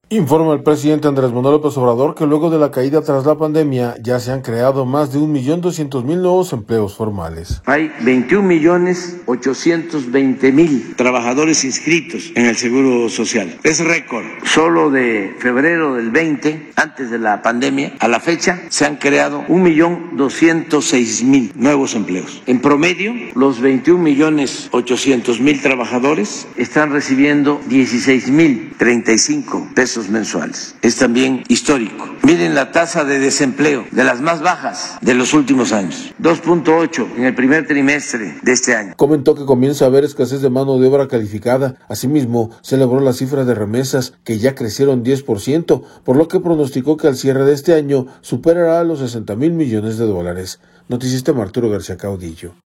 Informa el presidente Andrés Manuel López Obrador que luego de la caída tras la pandemia ya se han creado más de 1.200.000 nuevos empleos formales. Hay 21.820.000 trabajadores inscritos en el Seguro Social. Es récord. Solo de febrero del 20, antes de la pandemia, a la fecha se han creado 1.206.000 nuevos empleos. En promedio, los 21.800.000 trabajadores están recibiendo 16.035 pesos mensuales. Es también histórico. Miren la tasa de desempleo, de las más bajas de los últimos años, 2.8 en el primer trimestre de este año. Comentó que comienza a haber escasez de mano de obra calificada. Asimismo, celebró la cifra de remesas que ya crecieron 10%, por lo que pronosticó que al cierre de este año superará los $60,000 millones. Noticista Arturo García Caudillo.